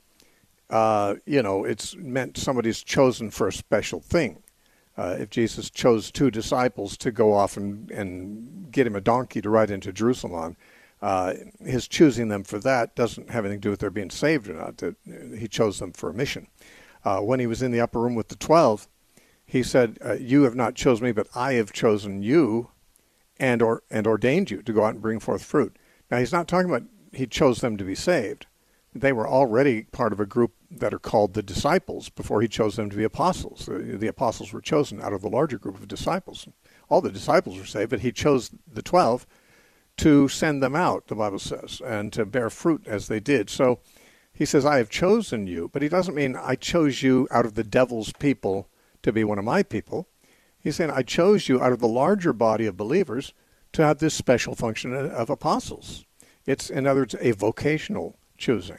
uh, you know, it's meant somebody's chosen for a special thing. Uh, if Jesus chose two disciples to go off and, and get him a donkey to ride into Jerusalem on, uh, his choosing them for that doesn't have anything to do with their being saved or not. That he chose them for a mission. Uh, when he was in the upper room with the twelve, he said, uh, you have not chosen me, but I have chosen you and or and ordained you to go out and bring forth fruit. Now, he's not talking about he chose them to be saved. They were already part of a group that are called the disciples before he chose them to be apostles. The, the apostles were chosen out of the larger group of disciples. All the disciples were saved, but he chose the twelve to send them out, the Bible says, and to bear fruit as they did. So he says, I have chosen you, but he doesn't mean I chose you out of the devil's people to be one of my people. He's saying, I chose you out of the larger body of believers to have this special function of apostles. It's, in other words, a vocational choosing.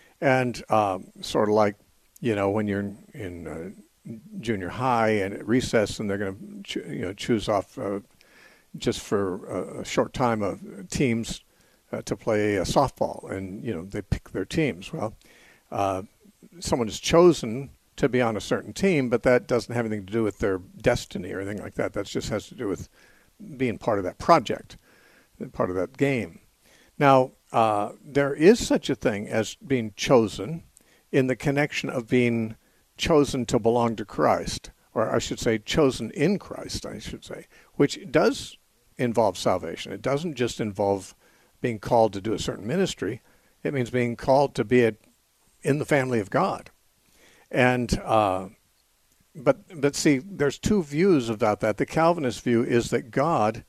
And um, sort of like, you know, when you're in, in uh, junior high and at recess and they're going to cho- you know, choose off uh, just for a, a short time of teams uh, to play uh, softball. And, you know, they pick their teams. Well, uh, someone is chosen to be on a certain team, but that doesn't have anything to do with their destiny or anything like that. That just has to do with being part of that project, part of that game. Now, uh, there is such a thing as being chosen in the connection of being chosen to belong to Christ, or I should say chosen in Christ, I should say, which does involve salvation. It doesn't just involve being called to do a certain ministry. It means being called to be a, in the family of God. And uh, but but see, there's two views about that. The Calvinist view is that God,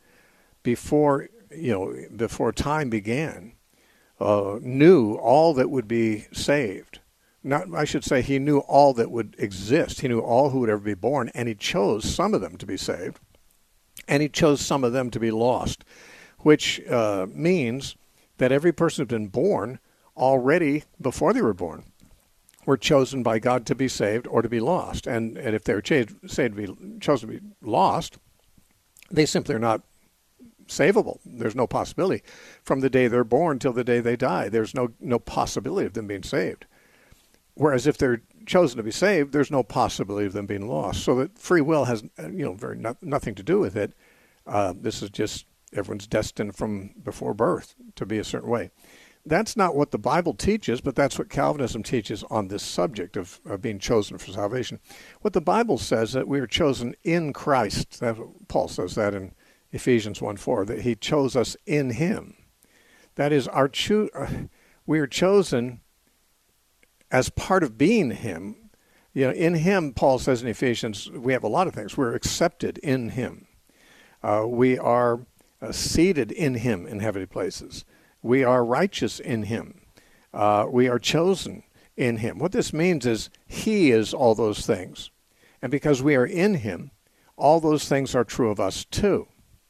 before you know, before time began, uh, knew all that would be saved. Not, I should say, he knew all that would exist. He knew all who would ever be born, and he chose some of them to be saved, and he chose some of them to be lost, which uh, means that every person who's been born already before they were born were chosen by God to be saved or to be lost. And, and if they were ch- saved to be chosen to be lost, they simply are not savable. There's no possibility. From the day they're born till the day they die, there's no, no possibility of them being saved. Whereas if they're chosen to be saved, there's no possibility of them being lost. So that free will has you know very no, nothing to do with it. Uh, this is just everyone's destined from before birth to be a certain way. That's not what the Bible teaches, but that's what Calvinism teaches on this subject of, of being chosen for salvation. What the Bible says that we are chosen in Christ. That, Paul says that in Ephesians one four, that he chose us in him. That is, our cho- we are chosen as part of being him, You know, in him, Paul says in Ephesians, we have a lot of things. We're accepted in him. Uh, we are uh, seated in him in heavenly places. We are righteous in him. Uh, we are chosen in him. What this means is he is all those things. And because we are in him, all those things are true of us too.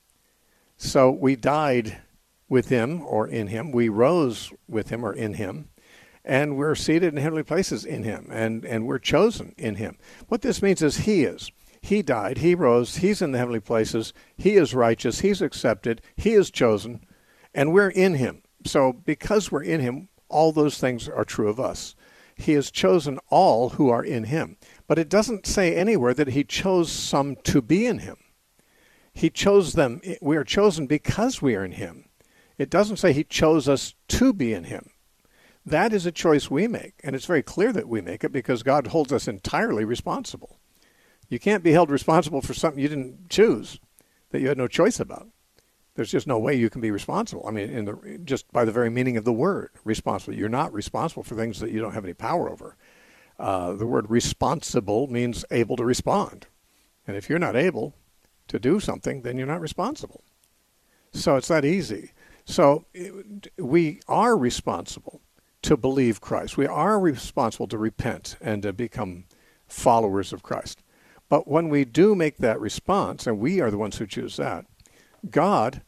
So we died with him or in him. We rose with him or in him. And we're seated in heavenly places in him. And, and we're chosen in him. What this means is he is. He died. He rose. He's in the heavenly places. He is righteous. He's accepted. He is chosen. And we're in him. So because we're in him, all those things are true of us. He has chosen all who are in him. But it doesn't say anywhere that he chose some to be in him. He chose them. We are chosen because we are in him. It doesn't say he chose us to be in him. That is a choice we make. And it's very clear that we make it because God holds us entirely responsible. You can't be held responsible for something you didn't choose, that you had no choice about. There's just no way you can be responsible. I mean, in the, just by the very meaning of the word, responsible. You're not responsible for things that you don't have any power over. Uh, the word responsible means able to respond. And if you're not able to do something, then you're not responsible. So it's that easy. So it, we are responsible to believe Christ. We are responsible to repent and to become followers of Christ. But when we do make that response, and we are the ones who choose that, God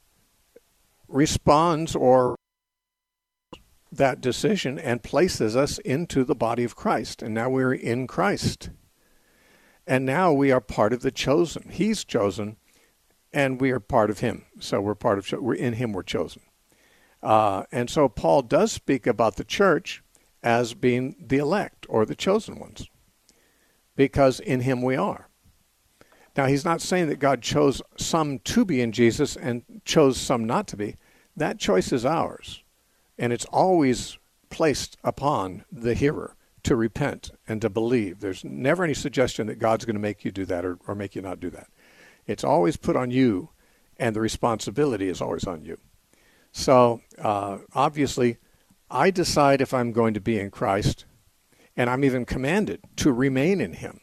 responds or that decision and places us into the body of Christ. And now we're in Christ. And now we are part of the chosen. He's chosen, and we are part of him. So we're part of, we're in him, we're chosen. Uh, and so Paul does speak about the church as being the elect or the chosen ones, because in him we are. Now, he's not saying that God chose some to be in Jesus and chose some not to be. That choice is ours, and it's always placed upon the hearer to repent and to believe. There's never any suggestion that God's going to make you do that or, or make you not do that. It's always put on you, and the responsibility is always on you. So, uh, obviously, I decide if I'm going to be in Christ, and I'm even commanded to remain in him.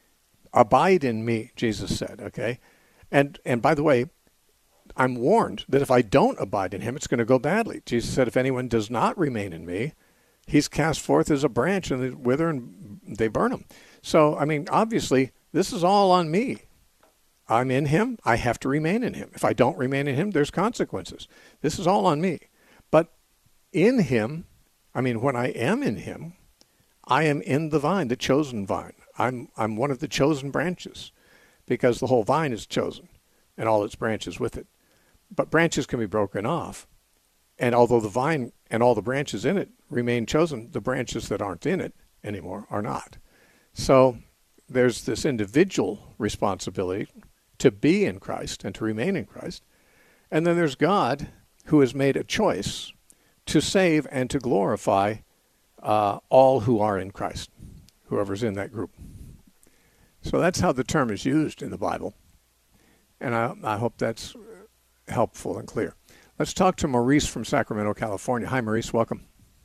Abide in me, Jesus said, okay? And and by the way, I'm warned that if I don't abide in him, it's going to go badly. Jesus said, if anyone does not remain in me, he's cast forth as a branch, and they wither and they burn him. So, I mean, obviously, this is all on me. I'm in him. I have to remain in him. If I don't remain in him, there's consequences. This is all on me. But in him, I mean, when I am in him, I am in the vine, the chosen vine. I'm I'm one of the chosen branches, because the whole vine is chosen and all its branches with it. But branches can be broken off. And although the vine and all the branches in it remain chosen, the branches that aren't in it anymore are not. So there's this individual responsibility to be in Christ and to remain in Christ. And then there's God, who has made a choice to save and to glorify uh, all who are in Christ, whoever's in that group. So that's how the term is used in the Bible. And I, I hope that's helpful and clear. Let's talk to Maurice from Sacramento, California. Hi, Maurice. Welcome.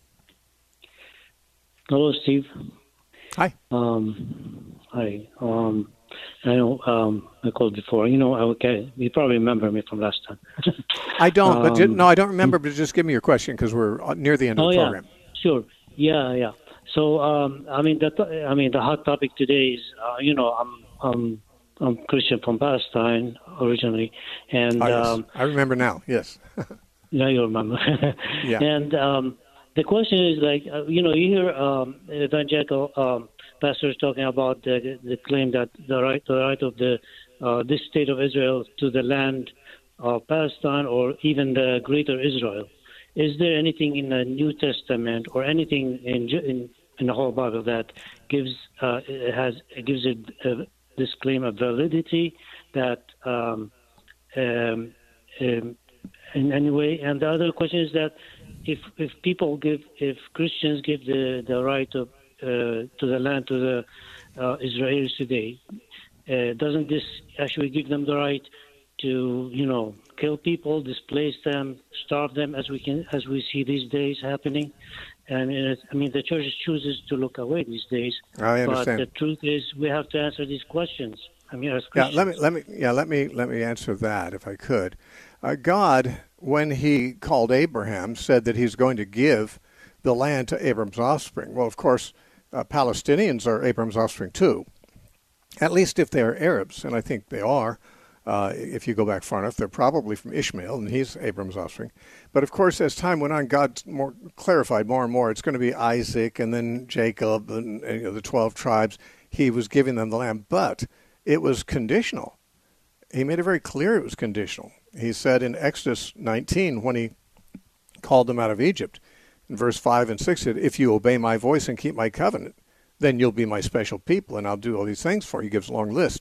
Hello, Steve. Hi. Um, hi. Um, I know um, I called before. You know, I okay, you probably remember me from last time. I don't, um, but ju- no, I don't remember. But just give me your question, because we're near the end of oh, the yeah. program. Sure. Yeah, yeah. So, um, I mean, the I mean, the hot topic today is, uh, you know, I'm I'm I'm Christian from Palestine originally, and oh, yes. um, I remember now. Yes. yeah, you remember. yeah. And um, the question is, like, uh, you know, you hear um, evangelical um, pastors talking about the, the claim that the right, the right of the uh, this state of Israel to the land of Palestine, or even the greater Israel. Is there anything in the New Testament or anything in in, in the whole Bible that gives uh, has gives it uh, this claim of validity that um, um, um, in any way? And the other question is that if if people give if Christians give the the right of uh, to the land to the uh, Israelis today, uh, doesn't this actually give them the right to, you know, kill people, displace them, starve them, as we can, as we see these days happening? I mean, it, I mean, the church chooses to look away these days. I understand. But the truth is, we have to answer these questions. I mean, as yeah, Christians. let me let me yeah let me let me answer that if I could. Uh, God, when He called Abraham, said that He's going to give the land to Abraham's offspring. Well, of course, uh, Palestinians are Abraham's offspring too, at least if they are Arabs, and I think they are. Uh, if you go back far enough, they're probably from Ishmael, and he's Abraham's offspring. But of course, as time went on, God more clarified more and more. It's going to be Isaac, and then Jacob, and, and you know, the twelve tribes. He was giving them the land, but it was conditional. He made it very clear it was conditional. He said in Exodus nineteen, when He called them out of Egypt, in verse five and six, said, "If you obey my voice and keep my covenant, then you'll be my special people, and I'll do all these things for you." He gives a long list.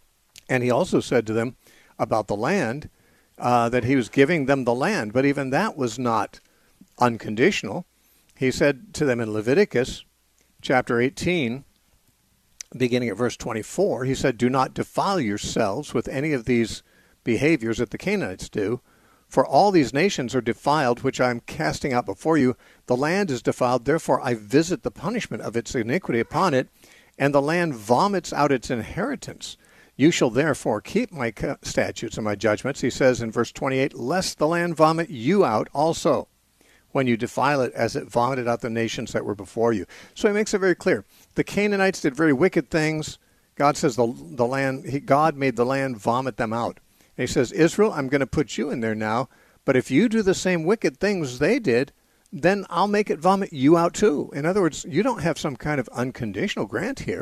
And He also said to them about the land, uh, that He was giving them the land. But even that was not unconditional. He said to them in Leviticus chapter eighteen, beginning at verse twenty-four, He said, "Do not defile yourselves with any of these behaviors that the Canaanites do, for all these nations are defiled, which I am casting out before you. The land is defiled, therefore I visit the punishment of its iniquity upon it, and the land vomits out its inheritance. You shall therefore keep my statutes and my judgments," He says in verse twenty-eight, "lest the land vomit you out also, when you defile it as it vomited out the nations that were before you." So He makes it very clear. The Canaanites did very wicked things. God says the the land, he, God made the land vomit them out. And He says, "Israel, I'm going to put you in there now, but if you do the same wicked things they did, then I'll make it vomit you out too." In other words, you don't have some kind of unconditional grant here.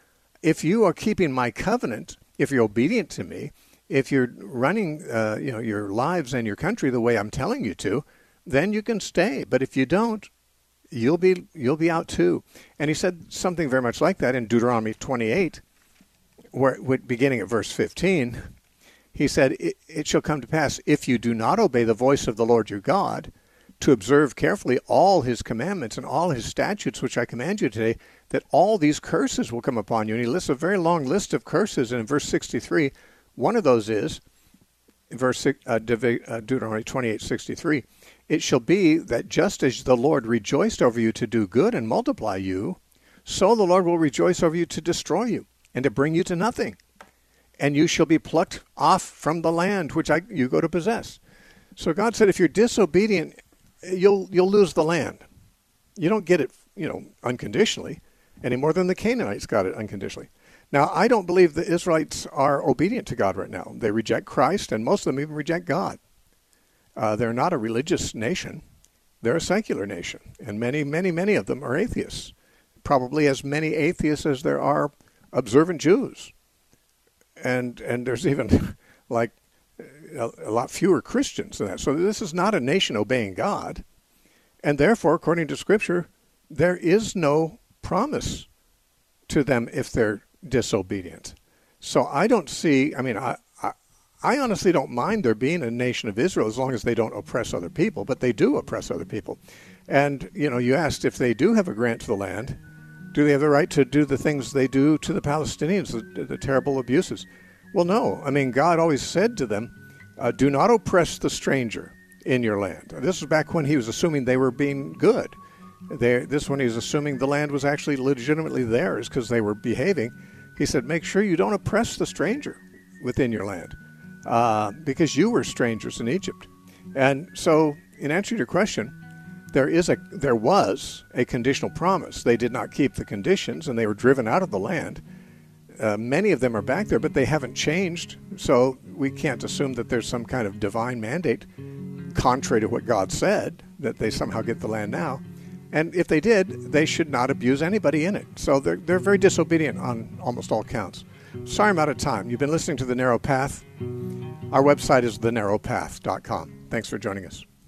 If you are keeping my covenant, if you're obedient to me, if you're running uh, you know, your lives and your country the way I'm telling you to, then you can stay. But if you don't, you'll be you'll be out too. And He said something very much like that in Deuteronomy twenty-eight, where, beginning at verse fifteen. He said, it, "It shall come to pass, if you do not obey the voice of the Lord your God, to observe carefully all His commandments and all His statutes, which I command you today, that all these curses will come upon you." And He lists a very long list of curses. And in verse sixty-three, one of those is, verse uh, Deuteronomy twenty-eight sixty-three, "It shall be that just as the Lord rejoiced over you to do good and multiply you, so the Lord will rejoice over you to destroy you and to bring you to nothing. And you shall be plucked off from the land which I, you go to possess." So God said, if you're disobedient, you'll you'll lose the land. You don't get it, you know, unconditionally, any more than the Canaanites got it unconditionally. Now, I don't believe the Israelites are obedient to God right now. They reject Christ, and most of them even reject God. Uh, they're not a religious nation. They're a secular nation, and many, many, many of them are atheists. Probably as many atheists as there are observant Jews. And and there's even like a, a lot fewer Christians than that. So this is not a nation obeying God. And therefore, according to Scripture, there is no promise to them if they're disobedient. So I don't see, I mean, I, I, I honestly don't mind there being a nation of Israel as long as they don't oppress other people, but they do oppress other people. And, you know, you asked if they do have a grant to the land, do they have the right to do the things they do to the Palestinians, the, the terrible abuses? Well, no. I mean, God always said to them, uh, do not oppress the stranger in your land. This was back when He was assuming they were being good. They, this is when He was assuming the land was actually legitimately theirs because they were behaving. He said, make sure you don't oppress the stranger within your land uh, because you were strangers in Egypt. And so, in answer to your question, there is a there was a conditional promise. They did not keep the conditions, and they were driven out of the land. Uh, many of them are back there, but they haven't changed. So we can't assume that there's some kind of divine mandate, contrary to what God said, that they somehow get the land now. And if they did, they should not abuse anybody in it. So they're they're very disobedient on almost all counts. Sorry, I'm out of time. You've been listening to The Narrow Path. Our website is the narrow path dot com. Thanks for joining us.